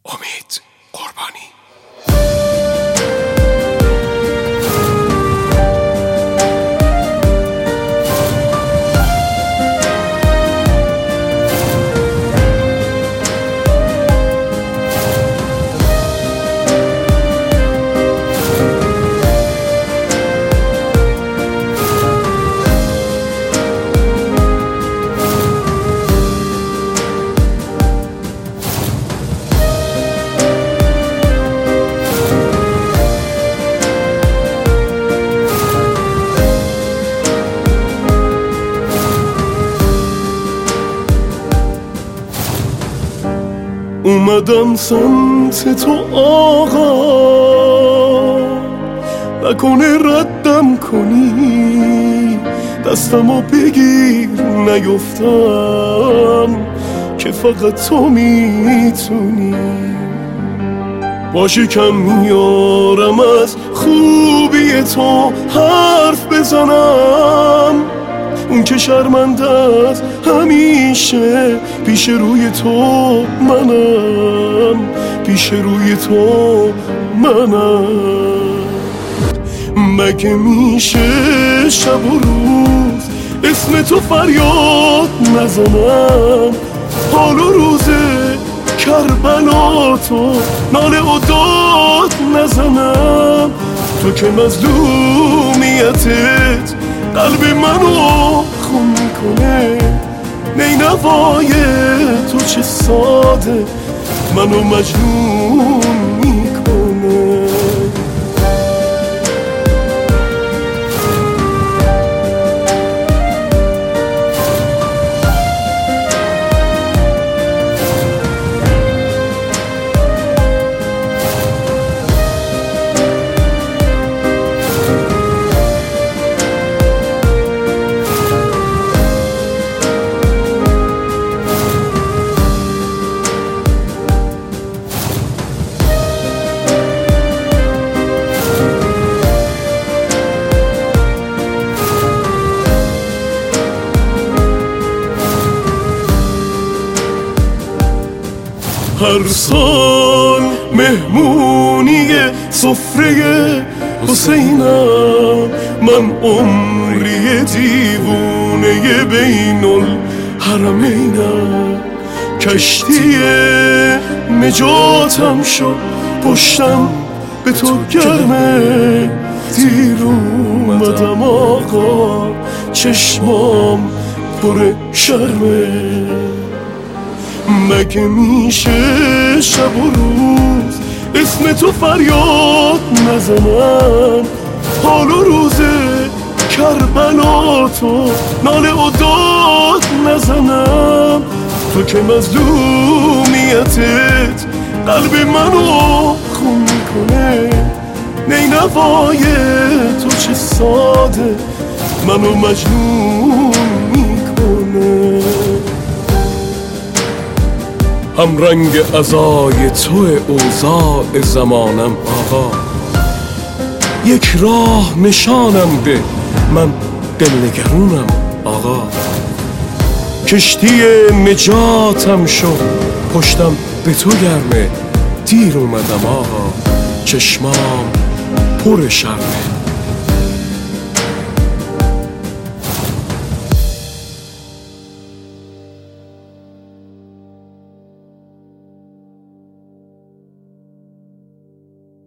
امید قربانی. اومدم سمت تو آقا، نکنه ردم کنی، دستمو بگیر نیفتم که فقط تو میتونی. باشی کم میارم از خوبی تو حرف بزنم، اون که شرمنده است همیشه پیش روی تو منم، پیش روی تو منم. مگه میشه شب و روز اسم تو فریاد نزنم، حال و روز کربلا تو ناله و داد نزنم. تو که مظلومیتت قلب منو خون میکنه، نینوای تو چه ساده منو مجنون میکنه. هر سال مهمونی سفره حسینم، من عمری دیوونه بین الحرمینم. کشتی نجاتم شد پشتم به تو گرمه، دیر اومدم آقا چشمام پر شرمه. مگه میشه شب و روز اسم تو فریاد نزنم، حال و روز کربلا تو ناله و داد نزنم. تو که مظلومیتت قلب منو خون میکنه، نینوای تو چه ساده منو مجنون میکنه. هم رنگ عزای تو اوضاع زمانم آقا، یک راه نشانم ده من دلنگرونم آقا. کشتی نجاتم شد پشتم به تو گرمه، دیر اومدم آقا چشمام پر شرمه.